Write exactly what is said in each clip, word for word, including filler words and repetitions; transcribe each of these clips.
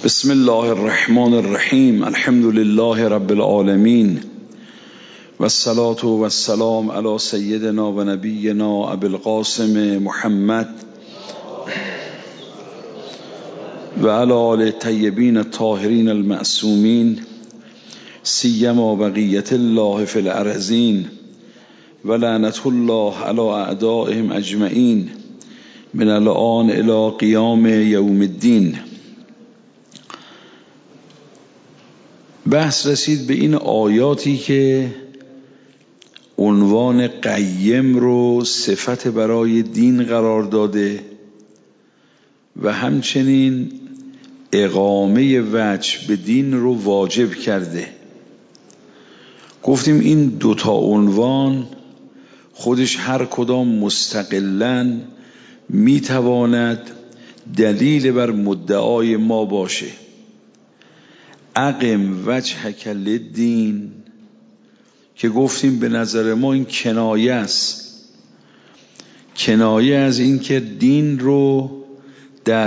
بسم الله الرحمن الرحیم. الحمد لله رب العالمین و الصلاة و السلام علی سیدنا و نبینا ابی القاسم محمد و علی آل الطیبین الطاهرین المعصومین سیما بقیت الله فی الارضین و لعنة الله علی اعدائهم اجمعین من الآن الی قیام یوم الدین. بحث رسید به این آیاتی که عنوان قیم رو صفت برای دین قرار داده و همچنین اقامه وجه به دین رو واجب کرده. گفتیم این دوتا عنوان خودش هر کدام مستقلاً میتواند دلیل بر مدعای ما باشه. اقم وجهک للدین که گفتیم به نظر ما این کنایه است، کنایه از این که دین رو در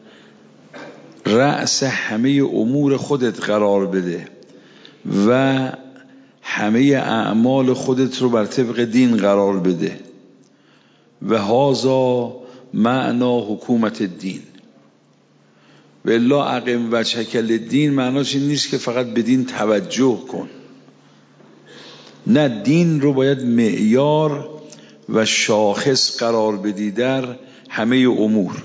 رأس همه امور خودت قرار بده و همه اعمال خودت رو بر طبق دین قرار بده و هذا معنا حکومت الدین. و الا اقم وجهک للدین معناش این نیست که فقط به دین توجه کن، نه، دین رو باید معیار و شاخص قرار بدی در همه امور.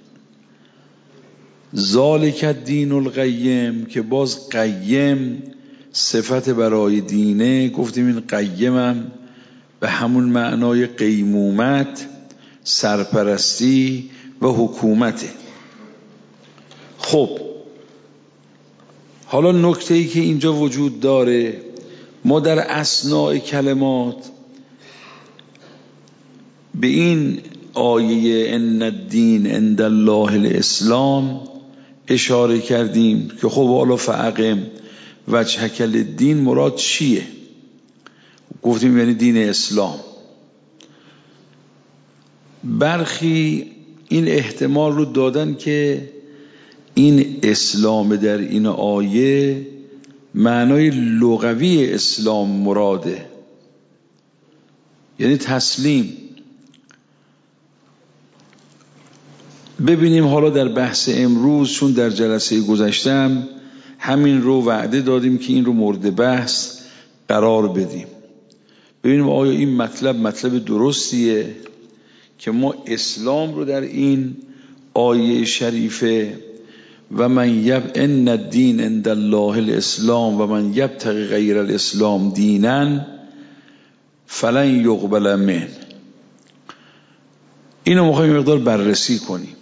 ذالک الدین القیم که باز قیم صفت برای دینه. گفتیم این قیمم به همون معنای قیمومت، سرپرستی و حکومته. خب حالا نکته‌ای که اینجا وجود داره، ما در اثناء کلمات به این آیه ان الدین عند الله الاسلام اشاره کردیم که خب حالا فاقم وجهک للدین مراد چیه؟ گفتیم یعنی دین اسلام. برخی این احتمال رو دادن که این اسلام در این آیه معنای لغوی اسلام مراده، یعنی تسلیم. ببینیم حالا در بحث امروز، چون در جلسه گذشتم همین رو وعده دادیم که این رو مورد بحث قرار بدیم، ببینیم آیا این مطلب مطلب درستیه که ما اسلام رو در این آیه شریفه و من یب ان الدین عند الله الاسلام و من یبتغی غیر الاسلام دینا فلن یقبل منه، اینو میخوایم مقدار بررسی کنیم.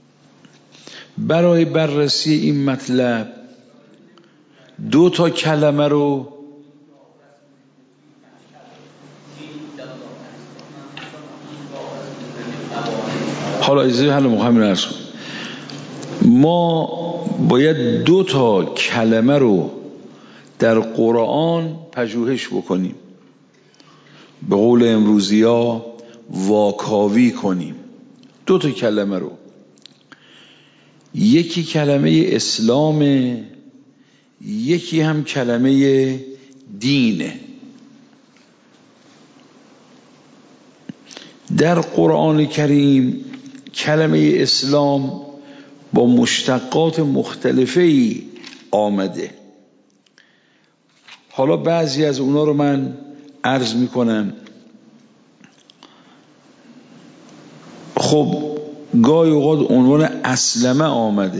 برای بررسی این مطلب دو تا کلمه رو حالا اجازه حالا مهم نرس کن. ما باید دو تا کلمه رو در قرآن پژوهش بکنیم، به قول امروزی ها واکاوی کنیم. دو تا کلمه رو، یکی کلمه اسلامه، یکی هم کلمه دینه. در قرآن کریم کلمه اسلام با مشتقات مختلفی آمده. حالا بعضی از اونا رو من عرض میکنم. خب گاهی اوقات عنوان اسلمه آمده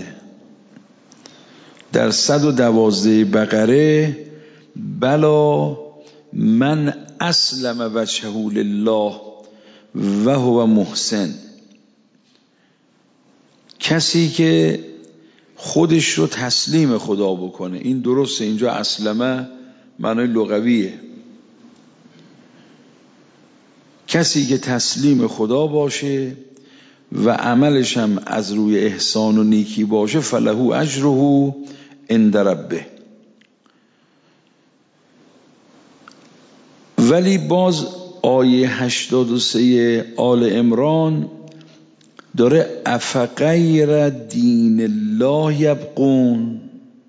در صد و دوازده بقره، بلا من اسلم وجهه لله و هو محسن، کسی که خودش رو تسلیم خدا بکنه. این درسته، اینجا اسلمه معنای لغویه، کسی که تسلیم خدا باشه و عملش هم از روی احسان و نیکی باشه، فله اجره عند ربه. ولی باز آیه هشتاد و سه آل عمران داره افغیر دین الله یبغون،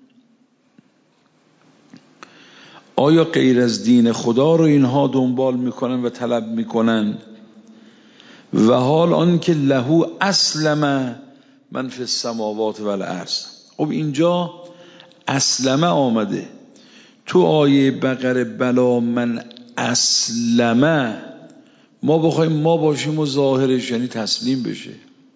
آیا غیر از دین خدا رو اینها دنبال میکنن و طلب میکنن؟ و حال آن که له اسلم من فی السماوات و الارض. خب اینجا اسلمه آمده، تو آیه بقره بلا من اسلمه ما بخوایم ما باشیم و ظاهرش یعنی تسلیم بشه،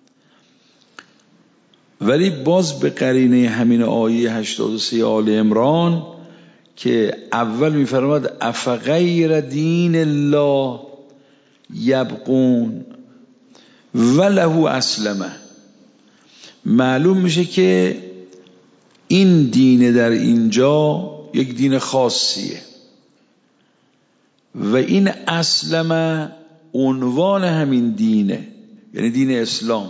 ولی باز به قرینه همین آیه هشتاد و سه آل عمران که اول میفرماد افغیر دین الله یبغون و له اسلمه، معلوم میشه که این دین در اینجا یک دین خاصیه و این اسلمه عنوان همین دینه، یعنی دین اسلام.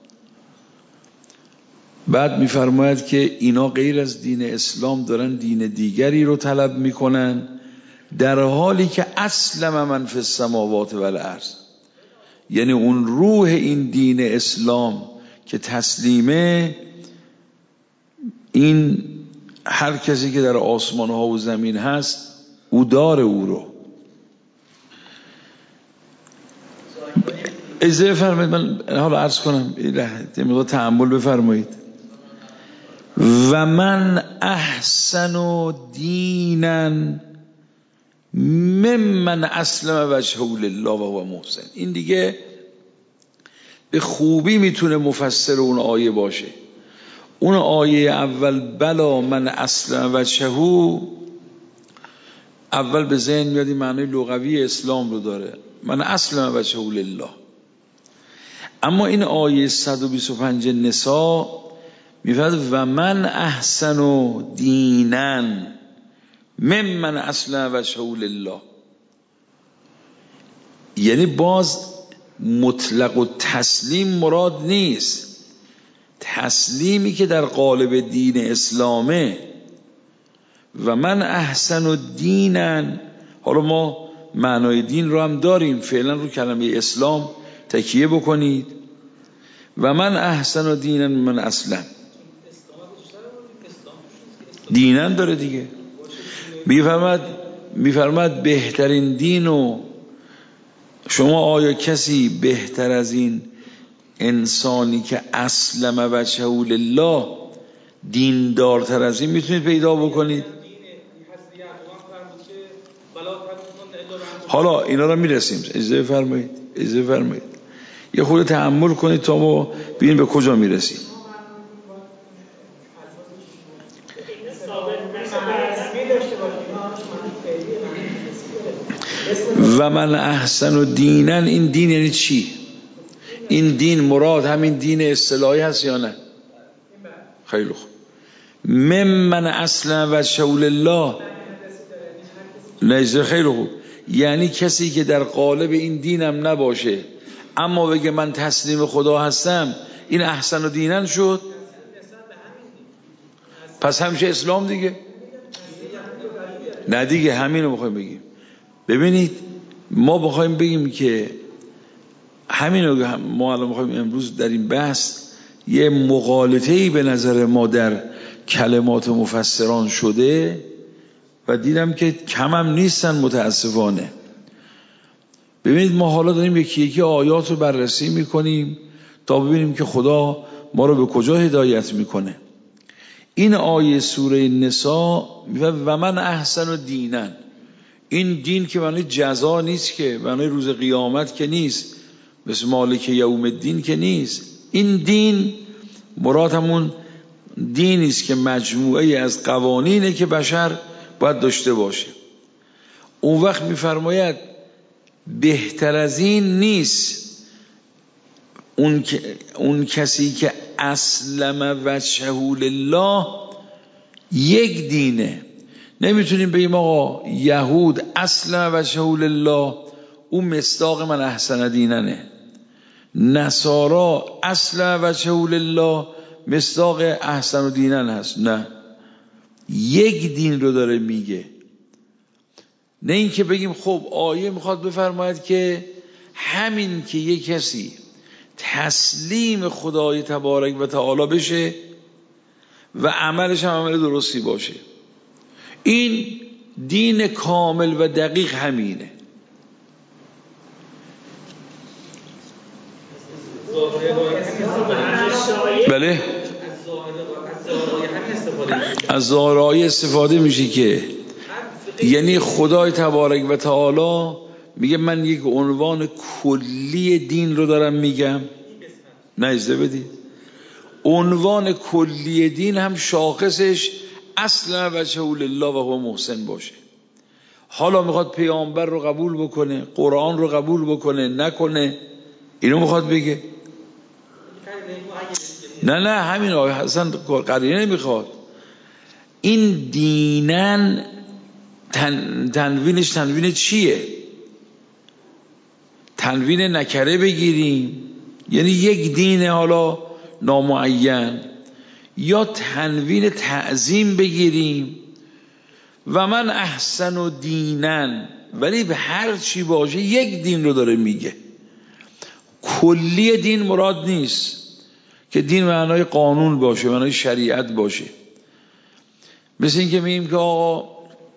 بعد میفرماید که اینا غیر از دین اسلام دارن دین دیگری رو طلب میکنن، در حالی که اسلم من فی السماوات و الارض، یعنی اون روح این دین اسلام که تسلیمه، این هر کسی که در آسمان ها و زمین هست او داره او رو. اجازه بفرمایید من حالا عرض کنم، این تأمل بفرمایید. و من احسن دینا ممن اسلم وجهه لله و هو محسن. این دیگه به خوبی میتونه مفسر اون آیه باشه. اون آیه اول بلا من اسلم وجهه، اول به ذهن میاد این معنی لغوی اسلام رو داره، من اسلم وجهه لله. اما این آیه صد و بیست و پنج نساء میفرد و من احسن دینا ممن اسلم وجهه لله، یعنی باز مطلق و تسلیم مراد نیست، تسلیمی که در قالب دین اسلامه. و من احسن دینا، حالا ما معنای دین رو هم داریم، فعلا رو کلمه اسلام تکیه بکنید. و من احسن دینا من اسلم، دینا داره دیگه. میفرماد میفرماد بهترین دین، و شما آیا کسی بهتر از این انسانی که اسلم وجهه لله دیندارتر از این میتونید پیدا بکنید؟ حالا اینا رو میرسیم، اجازه فرمایید اجازه فرمایید یه خورده تأمل کنید تا ما ببینیم به کجا میرسیم. و من احسن دینا، این دین یعنی چی؟ این دین مراد همین دین اصطلاحی هست یا نه؟ خیلی خوب. ممن اسلم وجهه لله، نه خیلی خوب، یعنی کسی که در قالب این دینم نباشه اما بگه من تسلیم خدا هستم، این احسن دینا شد. پس همیشه اسلام دیگه؟ نه دیگه، همین رو بخوایم بگیم. ببینید ما بخوایم بگیم که همین رو ما الان بخوایم امروز در این بحث یه مغالطه‌ای به نظر ما در کلمات مفسران شده و دیدم که کم هم نیستن متاسفانه. ببینید ما حالا داریم یکی یکی آیات رو بررسی میکنیم تا ببینیم که خدا ما رو به کجا هدایت میکنه. این آیه سوره نساء میگه و من احسن دینا، این دین که معنی جزا نیست، که معنی روز قیامت که نیست، مثل مالک یوم الدین که نیست. این دین مراد همون دینی است که مجموعه از قوانینه که بشر باید داشته باشه. اون وقت میفرماید بهتر از این نیست اون, اون کسی که اسلم وجهه لله یک دینه. نمیتونیم بگیم آقا یهود اسلم وجهه لله اون مصداق من احسن دیننه، نصارا اسلم وجهه لله مصداق احسن دینن هست. نه، یک دین رو داره میگه. نه این که بگیم خب آیه میخواد بفرماید که همین که یک کسی تسلیم خدای تبارک و تعالی بشه و عملش هم عمل درستی باشه. این دین کامل و دقیق همینه. بله، از ظاهرهای استفاده میشه که یعنی خدای تبارک و تعالی میگه من یک عنوان کلی دین رو دارم میگم. نه اجازه بدید، عنوان کلی دین هم شاخصش اصلا وجه لله و هو محسن باشه. حالا میخواد پیامبر رو قبول بکنه، قرآن رو قبول بکنه نکنه، اینو میخواد بگه. نه نه همین آیه اصلا قرینه نمیخواد. این دینن تن تنوینش تنوین چیه؟ تنوین نکره بگیریم یعنی یک دین حالا نامعین، یا تنوین تعظیم بگیریم و من احسن و دینن، ولی به هر چی باشه یک دین رو داره میگه. کلی دین مراد نیست که دین معنای قانون باشه، معنای شریعت باشه. مثل این که میگیم که آقا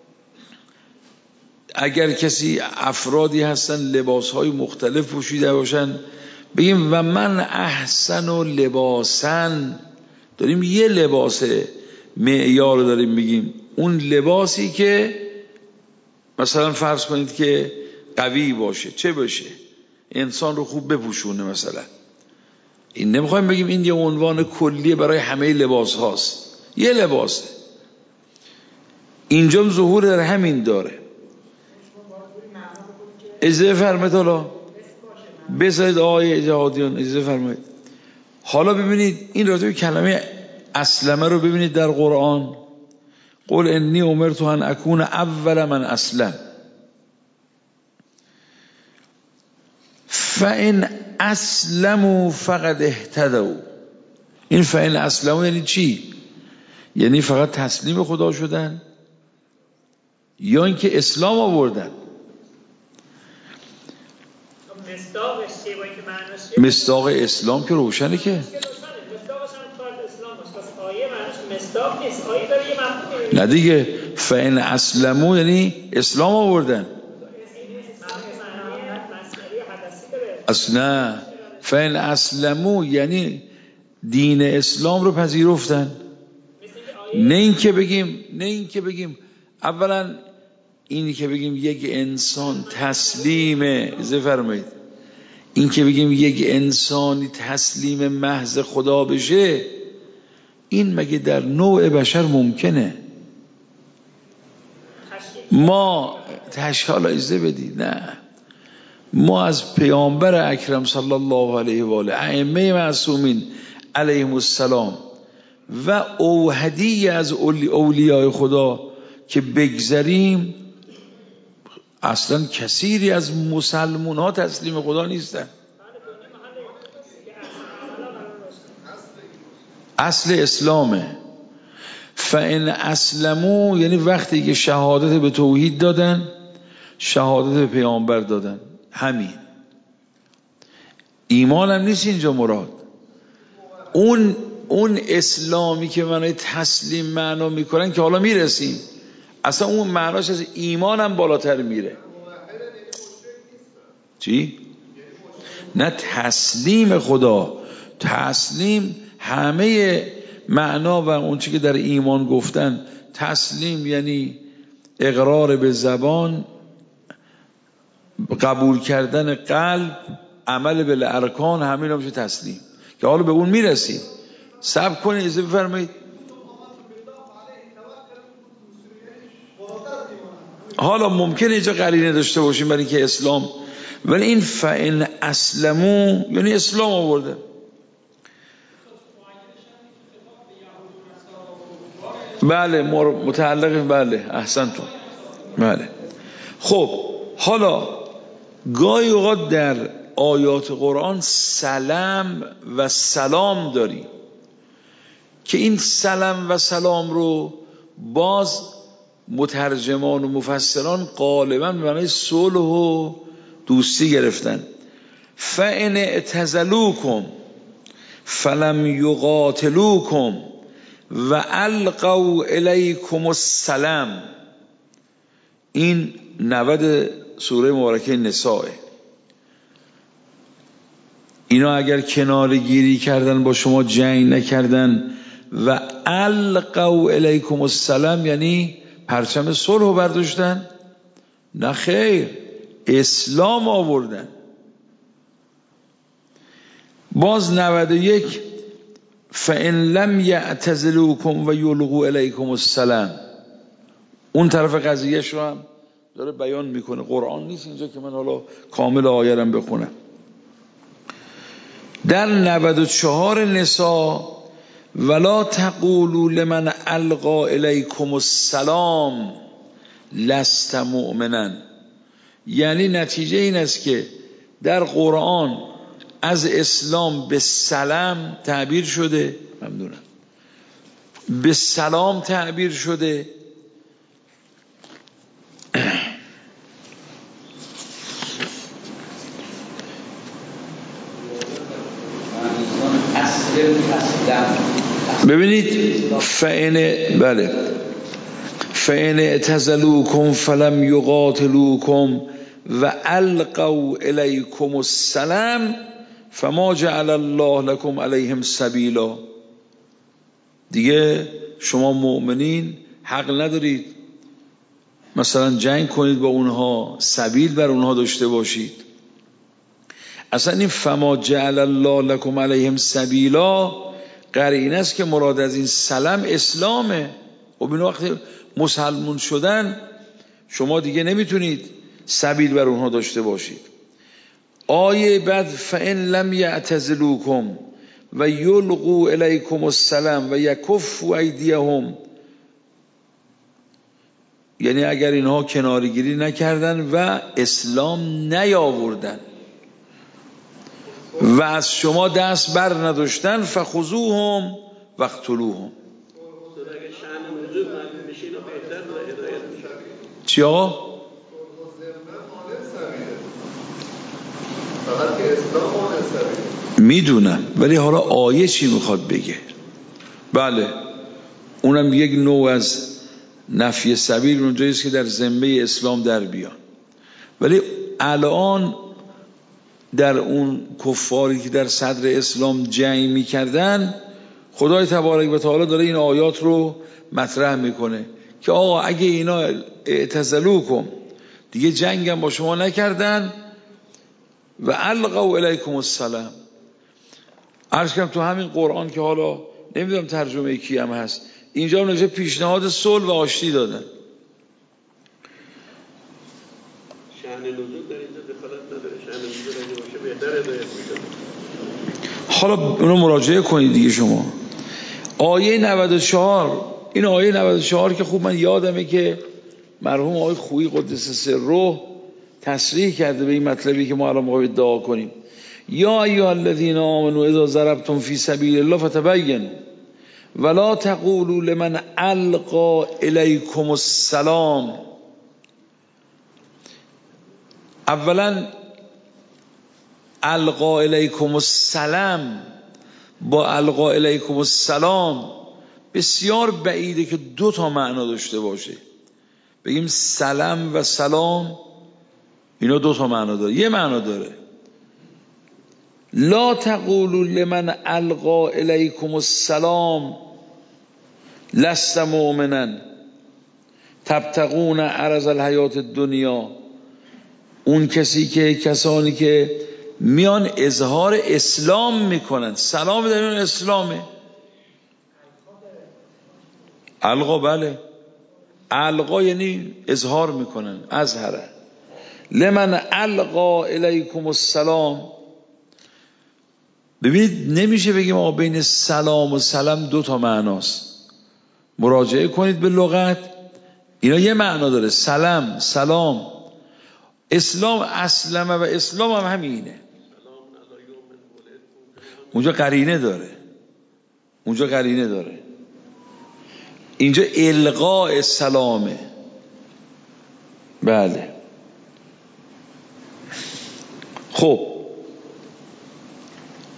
اگر کسی افرادی هستن لباسهای مختلف پوشیده باشن، بگیم و من احسن و لباسن، داریم یه لباس معیار رو داریم میگیم. اون لباسی که مثلا فرض کنید که قوی باشه، چه باشه؟ انسان رو خوب بپوشونه مثلا. این نمیخوایم بگیم این یه عنوان کلیه برای همه لباس هاست، یه لباسه. اینجا ظهور در همین داره. اجازه فرمایید حالا بذارید آقای جهادیان اجازه فرمایید. حالا ببینید این راجع به کلمه اسلمه رو ببینید در قرآن. قل انی امرت ان اکون اول من اسلم فان اسلموا فقد اهتدوا. این فان اسلموا یعنی چی؟ یعنی فقط تسلیم خدا شدن یا اینکه اسلام آوردن؟ مصداق اسلام که روشنه که نه دیگه. فان اسلموا یعنی اسلام آوردن. اصلا فان اسلموا یعنی دین اسلام رو پذیرفتن. نه این که بگیم نه این که بگیم اولا اینی که بگیم یک انسان تسلیمه، اجازه فرمایید، این که بگیم یک انسانی تسلیم محض خدا بشه، این مگه در نوع بشر ممکنه؟ ما تشکال اجازه بدید، نه، ما از پیامبر اکرم صلی الله علیه و آله، ائمه معصومین علیهم السلام و اوحدی از اولیاء خدا که بگذریم، اصلا کثیری از مسلمان ها تسلیم خدا نیستن. اصل اسلامه. فان اسلموا یعنی وقتی که شهادت به توحید دادن، شهادت به پیامبر دادن، همین. ایمان هم نیست اینجا مراد. اون اون اسلامی که معنای تسلیم معنا میکنن که حالا میرسیم، اصلا اون معناش از ایمان هم بالاتر میره. چی؟ نه تسلیم خدا، تسلیم همه معنا و اون چی که در ایمان گفتن. تسلیم یعنی اقرار به زبان، قبول کردن قلب، عمل به ارکان، همین هم میشه تسلیم که حالا به اون میرسیم. صبر کنید اجازه بفرمایید. حالا ممکنه اینجا قرینه داشته باشیم برای اینکه اسلام، ولی این فإن اسلموا یعنی اسلام آورده. بله متعلق، بله احسنتون، بله. خب حالا گاهی اوقات در آیات قرآن سلام و سلام داریم که این سلام و سلام رو باز مترجمان و مفسران غالبا به معنای صلح و دوستی گرفتن. فَإِنْ اعْتَزَلُوكُمْ فَلَمْ يُقَاتِلُوكُمْ وَأَلْقَوْا إِلَيْكُمُ السَّلَامَ. این نود سوره مبارکه نساء. اینا اگر کناره گیری کردن، با شما جنگ نکردن، و القوا الیکم السلام یعنی پرچم صلح رو برداشتن؟ نه خیر، اسلام آوردن. باز نود و یک فَإِن لَمْ يَعْتَزِلُوكُمْ وَيُلْقُوا إِلَيْكُمُ السَّلَامَ. اون طرف قضیهش رو هم داره بیان میکنه. قرآن نیست اینجا که من حالا کامل آیرم بخونم. در نود و چهار نساء ولا تقولوا لمن القا الیکم السلام لست مؤمنا، یعنی نتیجه این است که در قرآن از اسلام به سلام تعبیر شده، ممنونم، به سلام تعبیر شده. ببینید فَإِنْ بله فَإِنْ اعْتَزَلُوكُمْ فَلَمْ يُقَاتِلُوكُمْ وَأَلْقَوْا إِلَيْكُمُ السَّلَامَ فَمَا جَعَلَ اللَّهُ لَكُمْ عَلَيْهِمْ سَبِيلًا. دیگه شما مؤمنین حق ندارید مثلا جنگ کنید با اونها، سبیل بر اونها داشته باشید. اصلا این فما جعل الله لکم علیهم سبیلا قرینه است که مراد از این سلام اسلامه. و این وقتی مسلمون شدن شما دیگه نمیتونید سبیل بر اونها داشته باشید. آیه بعد فَإِن لَمْ يَعْتَزِلُوكُمْ و یلقوا الیکم السلام و یکفوا ایدیهم، یعنی اگر اینها کنارگیری نکردن و اسلام نیاوردن و از شما دست بر نداشتن فخذوهم واقتلوهم. چی آقا؟ میدونم، ولی حالا آیه چی میخواد بگه؟ بله اونم یک نوع از نفی سبیل اونجاییست که در ذمه اسلام در بیان. ولی الان در اون کفاری که در صدر اسلام جنگ میکردن، خدای تبارک و تعالی داره این آیات رو مطرح میکنه که آقا اگه اینا اعتزلوکم، دیگه جنگ هم با شما نکردن، و القوا الیکم السلام. عرض کردم تو همین قرآن که حالا نمیدونم ترجمه کی هم هست، اینجا نوشته پیشنهاد صلح و آشتی دادن. شأن نزول در اینجا دخالت نداره، شأن نزول اگه باشه بهتره هدایت میشه. حالا اونو مراجعه کنید دیگه شما. آیه نود و چهار، این آیه نود و چهار که خوب من یادمه که مرحوم آقای خویی قدس سره تصریح کرده به این مطلبی که ما الان می‌خوایم ادعا کنیم. یا ایها الذین آمنوا اذا ضربتم فی سبیل الله فتبینوا ولا تقولوا لمن القا الیکم السلام. اولا القا الیکم السلام با القا الیکم السلام بسیار بعیده که دو تا معنا داشته باشه. بگیم سلام و سلام، اینا دو تا معنا داره. یه معنا داره لا تقولوا لمن القا الیکم السلام لست مؤمنا تبتغون عرض الحیات الدنیا. اون کسی که کسانی که میان اظهار اسلام میکنن، سلام در اون اسلامه. القا بله، القا یعنی اظهار میکنن، اظهره. لمن القا الیکم السلام. ببینید نمیشه بگیم آقا بین سلام و سلام دو تا معناست. مراجعه کنید به لغت، اینا یه معنا داره. سلام سلام، اسلام اسلمه و اسلام هم همینه. اونجا قرینه داره، اونجا قرینه داره. اینجا القاء سلامه. بله خب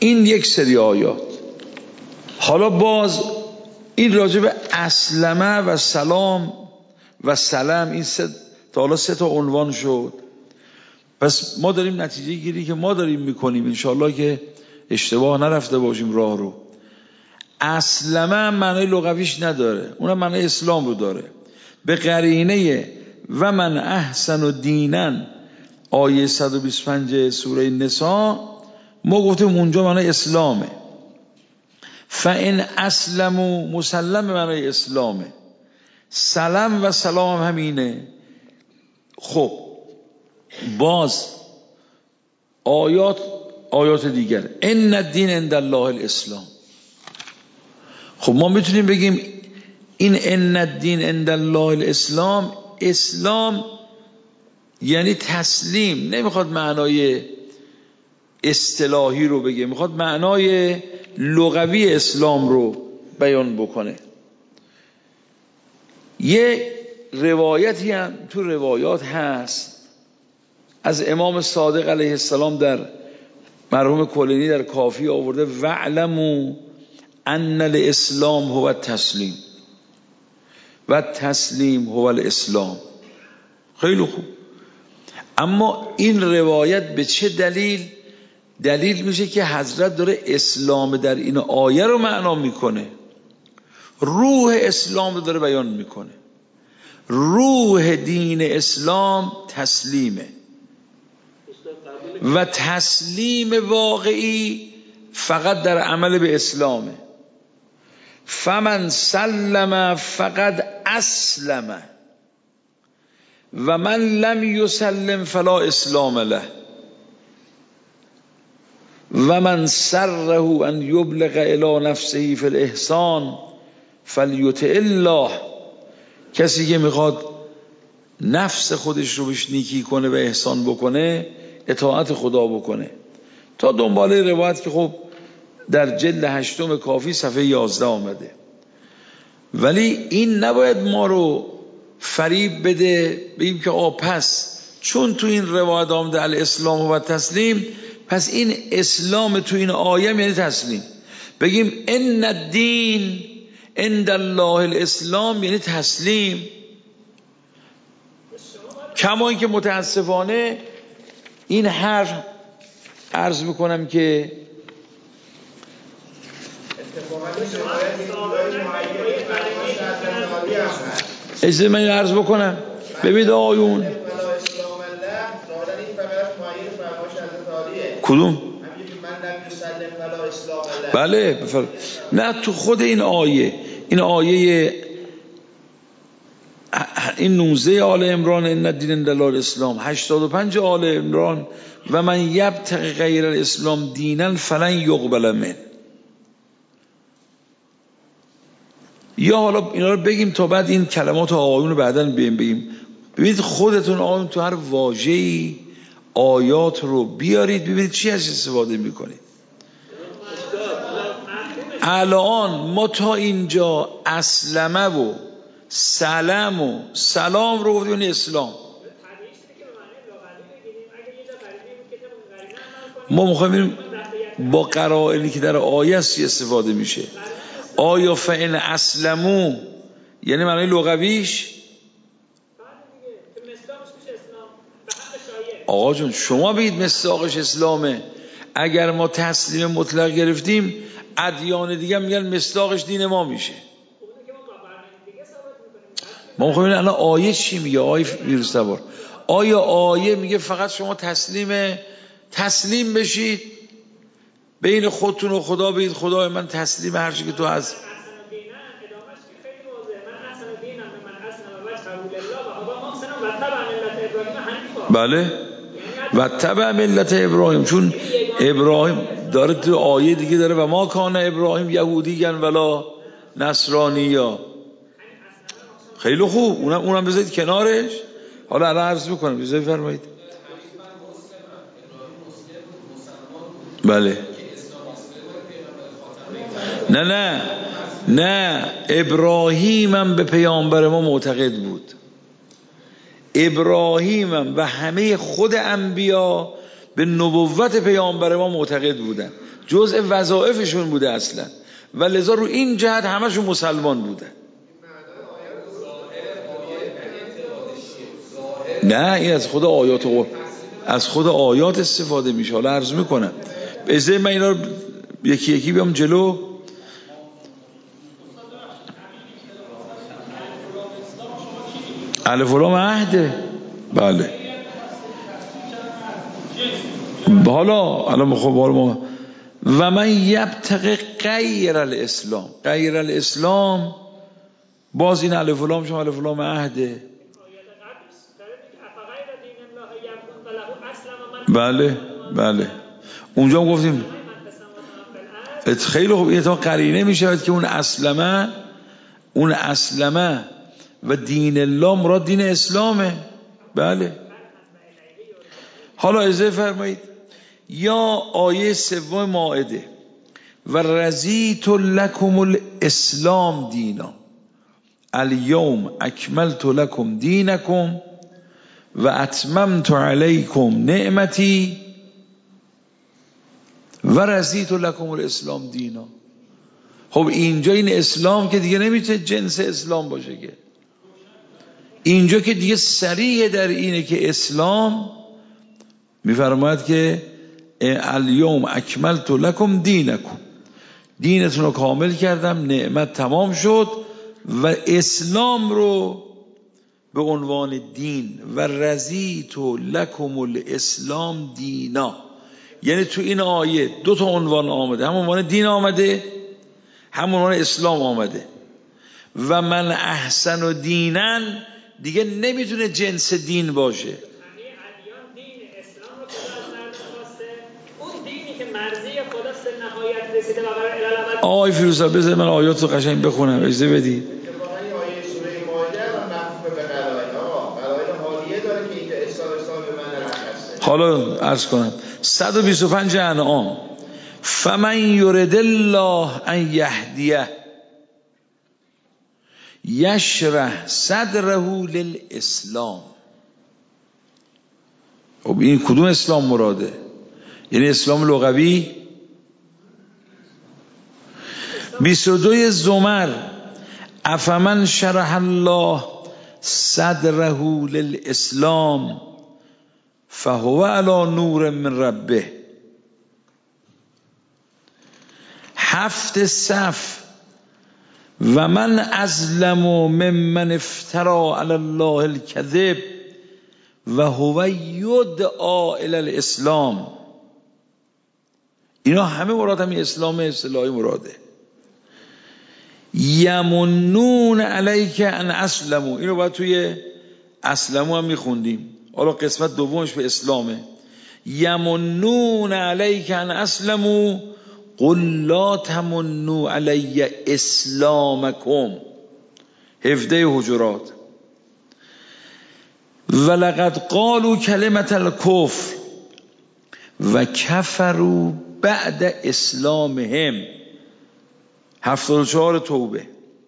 این یک سری آیات. حالا باز این راجع به اسلمه و سلام و سلام، این سه تا حالا سه تا عنوان شد. پس ما داریم نتیجه گیری که ما داریم میکنیم، انشاءالله که اشتباه نرفته باشیم راه رو. اسلمه معنی لغویش نداره، اونم معنی اسلام رو داره. به قرینه و من احسن و دینن آیه صد و بیست و پنج سوره نساء ما گفتیم اونجا معنی اسلامه. فان اسلموا مسلم معنی اسلامه، سلام و سلام هم همینه. خب باز آیات آیات دیگر، ان الدین عند الله الاسلام. خب ما میتونیم بگیم این ان الدین عند الله الاسلام، اسلام یعنی تسلیم، نمیخواد معنای اصطلاحی رو بگه، میخواد معنای لغوی اسلام رو بیان بکنه. یه روایتی هم تو روایات هست از امام صادق علیه السلام در مرحوم کلینی در کافی آورده، وعلموا ان الاسلام هو التسلیم و تسلیم هو الاسلام. خیلی خوب، اما این روایت به چه دلیل دلیل میشه که حضرت داره اسلام در این آیه رو معنا میکنه، روح اسلام رو داره بیان میکنه. روح دین اسلام تسلیمه و تسلیم واقعی فقط در عمل به اسلامه. فمن سلم فقد اسلم و من لم یسلم فلا اسلام له و من سره ان یبلغ الی نفسه فی الاحسان فلیطع الله. کسی که میخواد نفس خودش رو بهش نیکی کنه و احسان بکنه، اطاعت خدا بکنه. تا دنباله روایت که خب در جلد هشتم کافی صفحه یازده آمده. ولی این نباید ما رو فریب بده بگیم که آ پس چون تو این روایت آمده الاسلام و تسلیم، پس این اسلام تو این آیه یعنی تسلیم. بگیم ان الدین عند الله الاسلام یعنی تسلیم. کما اینکه متاسفانه این حرف عرض میکنم که اجازه من عرض بکنم. ببینید آیون کدوم؟ بله بفرد. نه تو خود این آیه، این آیه این نوزده آل عمران ان الدین عند الله الاسلام، هشتاد و پنج آل عمران و من یبتغی غیر الاسلام دینا فلن یقبل منه. یا حالا اینا رو بگیم تا بعد این کلمات آیون رو بعداً بگیم. ببینید خودتون آیون تو هر واژه‌ای آیات رو بیارید ببینید چی از استفاده میکنید. الان ما تا اینجا اسلمه و سلام و سلام رو گفتیم اسلام. ما میخوایم با قرائنی که در آیه است استفاده میشه. آیا فإن اسلموا یعنی معنی لغویش؟ آقا جون شما بگید مصداقش اسلامه. اگر ما تسلیم مطلق گرفتیم ادیان دیگه میگن مصداقش دین ما میشه. ما میخوایم الان آیه چی میگه؟ آیه ویروس تبار آیا آیه میگه فقط شما تسلیم تسلیم بشید بین خودتون و خدا، بگید خدای من تسلیم هر چی که تو از بله و تبع ملت ابراهیم، چون ابراهیم داره تو آیه دیگه داره و ما کان ابراهیم یهودی ولا نصرانیا. خیلی خوب، اونم اونم بذارید کنارش. حالا الان عرض میکنم بذارید فرمایید. بله نه نه نه ابراهیمم به پیامبر ما معتقد بود. ابراهیمم و همه خود انبیا به نبوت پیامبر ما معتقد بودن. جزء وظایفشون بوده اصلا و لذا رو این جهت همشون مسلمان بوده. نه این از خود آیات و از خود آیات استفاده میشه. حالا عرض میکنم به ازای من اینا رو یکی یکی بیام جلو. الف و لام عهده. بله حالا الان خب ما و من یبتغی غیر الاسلام، غیر الاسلام باز این الف و لام شما الف و لام عهده. بله بله اونجا هم گفتیم خیلی خوب. این تا قرینه می شود که اون اسلمه اون اسلمه و دین الله مراد دین اسلامه. بله حالا اجازه فرمایید یا آیه سوم مائده و رضیت لکم الاسلام دینا الیوم اکملت لکم دینکم و اتممت علیکم نعمتی و رضیت لکم الاسلام دینا. خب اینجا این اسلام که دیگه نمیتونه جنس اسلام باشه که اینجا که دیگه صریح در اینه که اسلام میفرماید که الیوم اکملت لکم دینکم، دینتون رو کامل کردم، نعمت تمام شد و اسلام رو به عنوان دین و رضیت لکم الاسلام دینا. یعنی تو این آیه دو تا عنوان آمده، هم عنوان دین آمده هم عنوان اسلام آمده و من احسن و دینن دیگه نمیتونه جنس دین باشه. آقای فیروزا بذار من آیات رو قشنگ بخونم اجازه بدید. حالا عرض کنم صد و بیست و پنج انعام فمن یرد الله ان یهدیه یشرح صدره للاسلام. خب این کدوم اسلام مراده؟ یعنی اسلام لغوی. بیست و دو زمر افمن شرح الله صدره للاسلام فهو علی نور من ربه. هفت صف و من ازلم ممن افترا علی الله الکذب و هو یدعا الی الاسلام. اینا همه مراد همین اسلام اصطلاحی مراده. یمنون علیک ان اسلموا، اینو باید توی اسلموا هم میخوندیم. حالا قسمت دومش به اسلامه. یمنون علیک ان اسلموا قل لا تمنوا علی اسلامکم. هفده حجرات. ولقد قالوا کلمة الکفر و کفروا بعد اسلامهم. هفتاد و چهار توبه.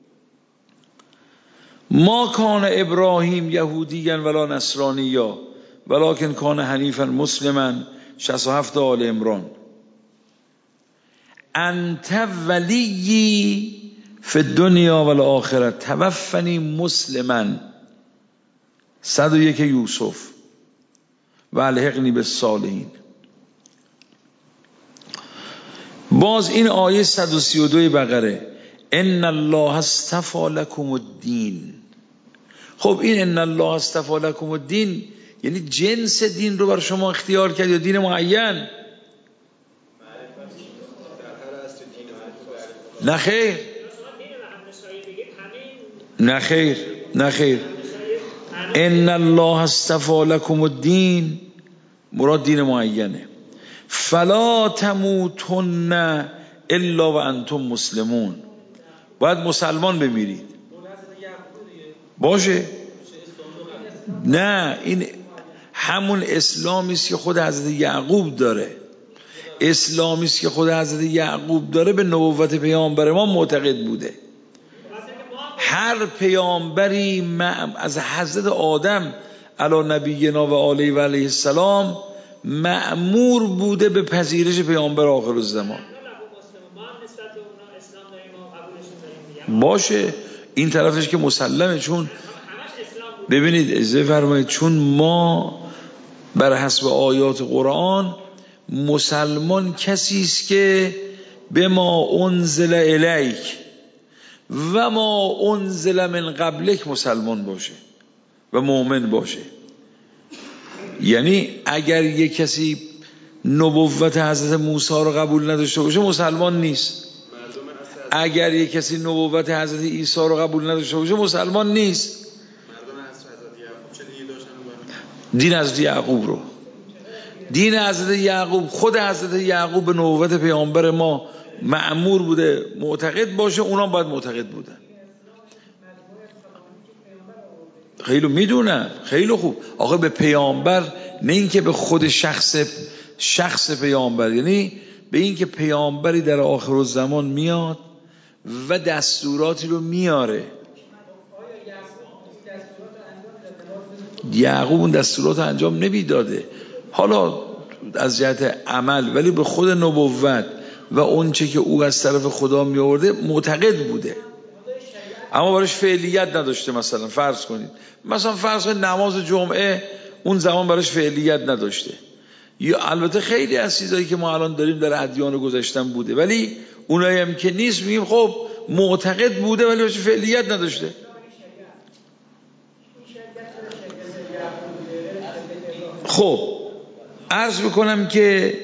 ما کان ابراهیم یهودیا ولا نصرانیا ولکن کان حنیفا مسلما. شصت و هفت آل عمران. انت ولی فی الدنیا و الاخره توفنی مسلما. صد و یک یوسف و الحقنی بالصالحین. باز این آیه صد و سی و دو بقره ان الله اصطفى لكم الدین. خب این ان الله اصطفى لكم الدین یعنی جنس دین رو بر شما اختیار کرد یا دین معین؟ نه خیر نه خیر نه خیر. ان الله اصطفى لكم الدین مراد دین معینه. فلا تموتن الا و انتم مسلمون. باید مسلمان بمیرید. باشه نه این همون اسلامی است که خود حضرت یعقوب داره. اسلامی است که خود حضرت یعقوب داره به نبوت پیامبر ما معتقد بوده. هر پیامبری از حضرت آدم علی نبینا و آله و علیه السلام مأمور بوده به پذیرش پیامبر آخر الزمان. باشه این طرفش که مسلمه، چون ببینید اجازه فرمایید، چون ما بر حسب آیات قرآن مسلمان کسی است که به ما انزل الیک و ما انزل من قبلک مسلمان باشه و مؤمن باشه. یعنی اگر یک کسی نبوت حضرت موسی رو قبول نداشته باشه مسلمان نیست، اگر یک کسی نبوت حضرت عیسی رو قبول نداشته باشه مسلمان نیست. دین حضرت یعقوب رو، دین حضرت یعقوب، خود حضرت یعقوب به نبوت پیامبر ما مأمور بوده معتقد باشه، اونا باید معتقد بودن. خیلی میدونم، خیلی خوب. آخه به پیامبر، نه اینکه به خود شخص شخص پیامبر، یعنی به اینکه پیامبری در آخر الزمان میاد و دستوراتی رو میاره. یعقوب اون دستورات رو انجام نمیداده، حالا از جهت عمل، ولی به خود نبوت و اون چه که او از طرف خدا می آورده معتقد بوده، اما براش فعلیت نداشته. مثلا فرض کنید، مثلا فرض کنید نماز جمعه اون زمان براش فعلیت نداشته، یا البته خیلی از چیزایی که ما الان داریم در ادیان گذشتن بوده، ولی اونایی هم که نیست میگیم خب معتقد بوده ولی براش فعلیت نداشته. خب عرض بکنم که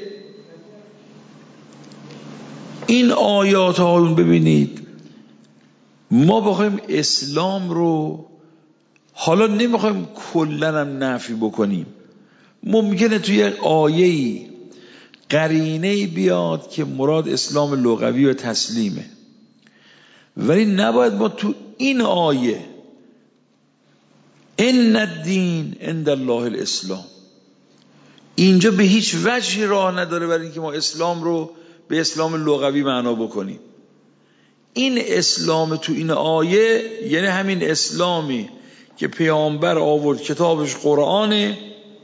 این آیات ها ببینید، ما بخوایم اسلام رو، حالا نمیخوایم کلن هم نفی بکنیم، ممکنه توی آیه‌ای قرینه‌ای بیاد که مراد اسلام لغوی و تسلیمه، ولی نباید ما تو این آیه ان الدین عند الله الاسلام، اینجا به هیچ وجهی راه نداره برای اینکه ما اسلام رو به اسلام لغوی معنا بکنیم. این اسلام تو این آیه یعنی همین اسلامی که پیامبر آورد، کتابش قرآنه،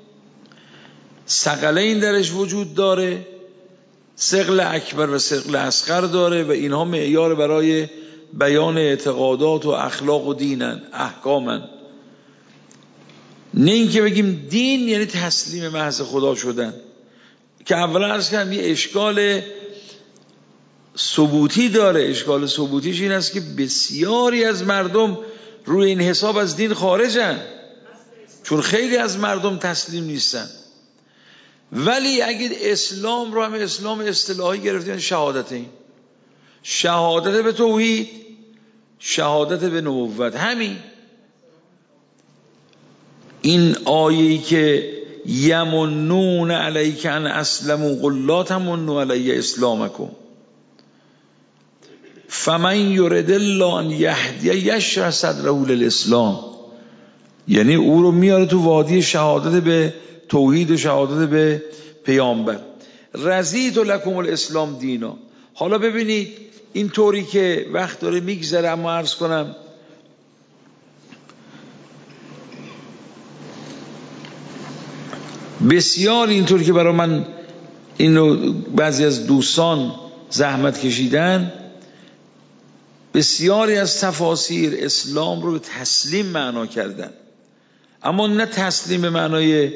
ثقلین درش وجود داره، ثقل اکبر و ثقل اصغر داره و اینها معیار برای بیان اعتقادات و اخلاق و دینن، احکامن. نه اینکه بگیم دین یعنی تسلیم محض خدا شدن، که اولا عرض کردم یه اشکال ثبوتی داره. اشکال ثبوتیش این است که بسیاری از مردم روی این حساب از دین خارجن، چون خیلی از مردم تسلیم نیستن. ولی اگه اسلام رو هم اسلام اصطلاحی گرفتیم، شهادتین، شهادت به توحید، شهادت به نبوت، همین. این آیه‌ای که یمنون علیک ان اسلموا قل لا تمنوا علی اسلامکم فمن یرد الله ان یهدی یشرح صدره للاسلام، یعنی او رو میاره تو وادی شهادت به توحید و شهادت به پیامبر. رضیت لکم الاسلام دینا. حالا ببینید این طوری که وقت داره میگذره، اما عرض کنم بسیار اینطور که برای من اینو بعضی از دوستان زحمت کشیدن، بسیاری از تفاسیر اسلام رو به تسلیم معنا کردن، اما نه تسلیم به معنای،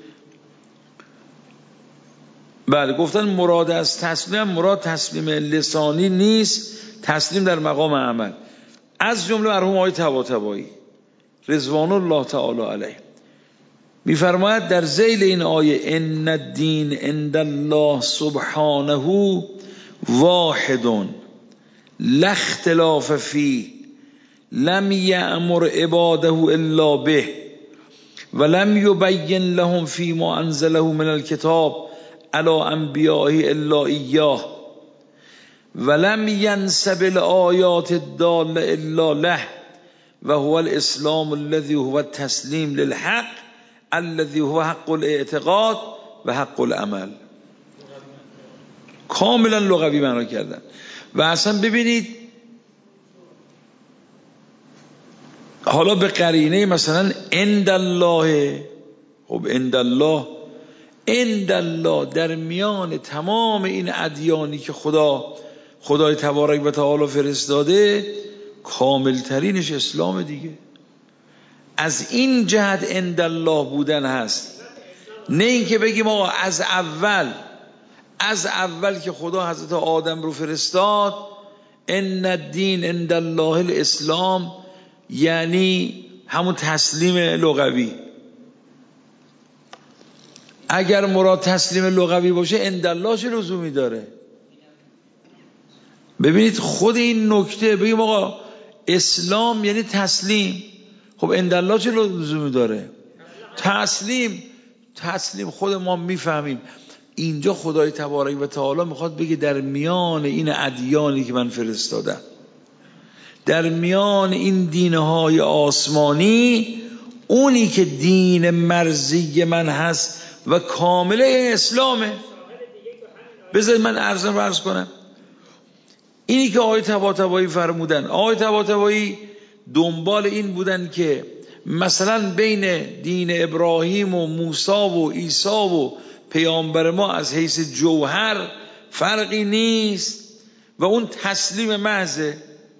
بله گفتن مراد از تسلیم، مراد تسلیم لسانی نیست، تسلیم در مقام عمل. از جمله مرحوم آقای طباطبایی رضوان الله تعالی علیه میفرماید در ذیل این آیه ان الدین عند الله سبحانه واحد لا اختلاف فيه لم یأمر عباده الا به ولم یبین لهم فيما انزله من الكتاب على انبیائه الا ایاه ولم ینسب الآیات الداله الا له و هو الاسلام الذي هو التسلیم للحق الذي هو حق الاعتقاد و حق العمل. کاملا لغوی معنا کردن. و اصلا ببینید حالا به قرینه مثلا عند الله، خب عند الله، عند الله در میان تمام این ادیانی که خدا خدای تبارک و تعالی فرستاده کاملترینش اسلام دیگه. از این جهت عند الله بودن هست، نه اینکه بگیم آقا از اول از اول که خدا حضرت آدم رو فرستاد ان الدین عند الله الاسلام، یعنی همون تسلیم لغوی. اگر مراد تسلیم لغوی باشه عند الله چه لزومی داره؟ ببینید خود این نکته، بگیم آقا اسلام یعنی تسلیم، خب عند الله چه لزومی داره؟ تسلیم تسلیم خود ما میفهمیم. اینجا خدای تبارک و تعالی میخواد بگه در میان این ادیانی که من فرستادم، در میان این دینهای آسمانی، اونی که دین مرضی من هست و کامله اسلامه. بذارید من عرض رو عرض کنم. اینی که آقای طباطبایی فرمودن، آقای طباطبایی دنبال این بودن که مثلا بین دین ابراهیم و موسی و عیسی و پیامبر ما از حیث جوهر فرقی نیست و اون تسلیم محضه.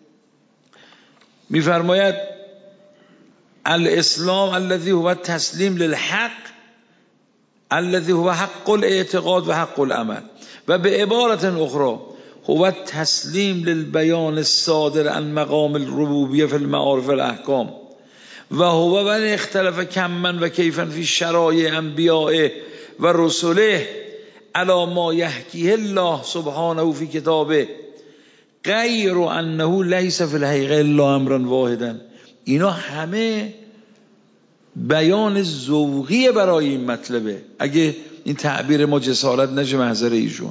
میفرماید الاسلام الذي هو تسلیم للحق الذي هو حق الاعتقاد و حق العمل، و به عبارت اخرى هو تسلیم للبیان الصادر عن مقام الربوبیه فی المعارف الاحکام و هو من اختلف کمن و کیفن فی شرایع انبیائه و رسوله علی ما یحکیه الله سبحانه فی کتابه غیر انه لیس فی الحقیقه الا امرا واحدا. اینا همه بیان ذوقی برای این مطلبه، اگه این تعبیر ما جسارت نشه محضر ایشون.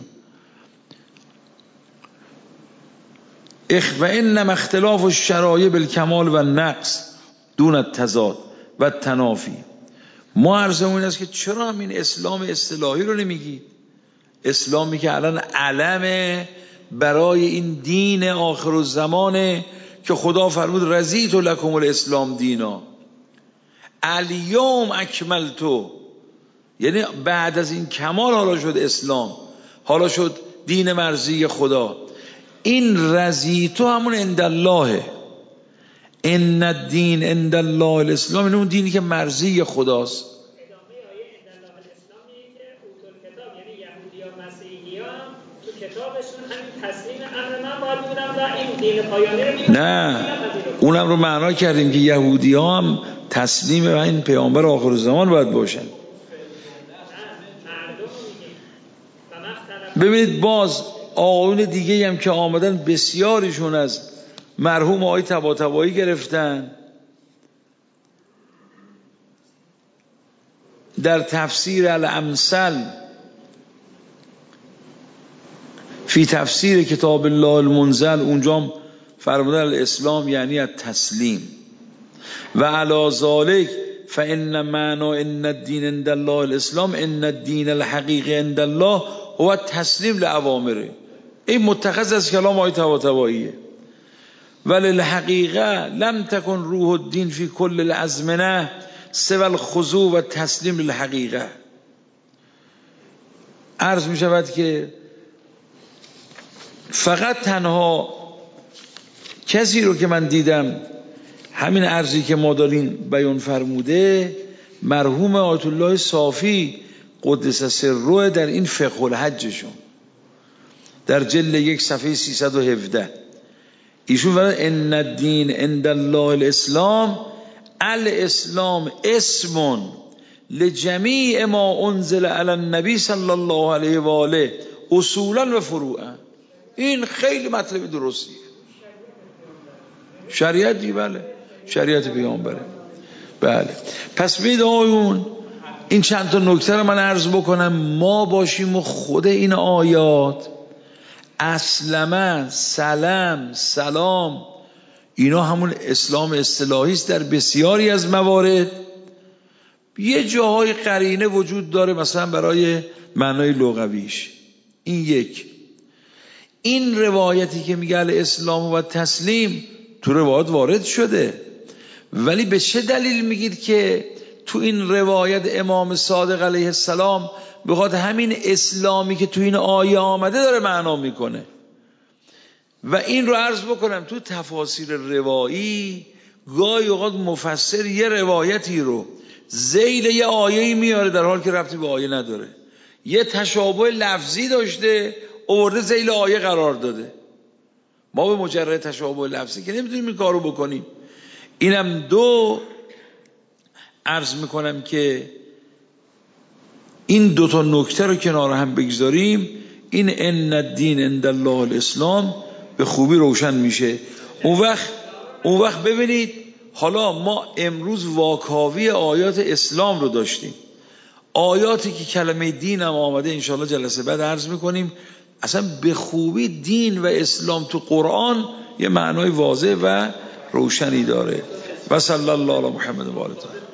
و انما اختلاف الشرایع بالکمال و النقص دون التضاد و التنافی. ما عرضمون این است که چرا همین اسلام اصطلاحی رو نمیگی؟ اسلامی که الان علمه برای این دین آخر الزمانه که خدا فرمود رضیت لکم الاسلام دینا، الیوم اکملتو، یعنی بعد از این کمال حالا شد اسلام، حالا شد دین مرضی خدا. این رضیتو همون عند الله، ان الدین عند الله الاسلام، این اون دینی که مرضی خداست. ادامه آیه عند الله الاسلام میگه که اوتل کتاب یعنی یهودیان مسیحیان تو کتابشون همین تسلیم امر من باید بودن و این دین پایانی رو میگن. نه اونم رو معنا کردیم که یهودی ها هم تسلیم و این پیامبر آخر الزمان باید باشن. ببینید باز آقایون دیگه هم که آمدن بسیاریشون از مرحوم آقای طباطبایی گرفتن. در تفسیر الامثل فی تفسیر کتاب الله المنزل اونجا فرمودن الاسلام یعنی التسلیم و علی ذلک فان معنی ان الدین عند الله الاسلام ان الدین الحقیقی عند الله هو التسلیم لاوامره. این متخذ از کلام آقای طباطباییه. ولی الحقیقه لم تکن روح الدین فی کل الازمنه سوى الخضوع و تسلیم للحقیقه. عرض می شود که فقط تنها کسی رو که من دیدم همین عرضی که ما داریم بیان فرموده مرحوم آیت الله صافی قدس سره در این فقه الحجشون در جلد یک صفحه سیصد و هفده ایشون فرمود ان الدین عند الله الاسلام، الاسلام اسم لجمیع ما انزل علی النبی صلی الله علیه و آله اصولا و فروعا. این خیلی مطلب درستیه. شریعت دی بله، شریعت پیامبره. بله پس ببینید آقایون این چند تا نکته رو من عرض بکنم، ما باشیم و خود این آیات اسلمه، سلام، سلام، اینا همون اسلام اصطلاحی است در بسیاری از موارد. یه جاهای قرینه وجود داره مثلا برای معنای لغویش. این یک. این روایتی که میگه اسلام و تسلیم تو روایت وارد شده، ولی به چه دلیل میگید که تو این روایت امام صادق علیه السلام بخواد همین اسلامی که تو این آیه آمده داره معنا میکنه. و این رو عرض بکنم تو تفاسیر روایی گاهی اوقات مفسر یه روایتی رو ذیل یه آیه‌ای میاره در حال که ربطی به آیه نداره، یه تشابه لفظی داشته آورده ذیل آیه قرار داده. ما به مجرد تشابه لفظی که نمیتونیم این کارو بکنیم. اینم دو عرض میکنم که این دو تا نکته رو کنار هم بگذاریم، این ان الدین عند الله الاسلام به خوبی روشن میشه. اون وقت اون وقت ببینید حالا ما امروز واکاوی آیات اسلام رو داشتیم، آیاتی که کلمه دین هم آمده انشاءالله جلسه بعد عرض میکنیم. اصلا به خوبی دین و اسلام تو قرآن یه معنای واضح و روشنی داره. و صلی الله علی محمد و آله.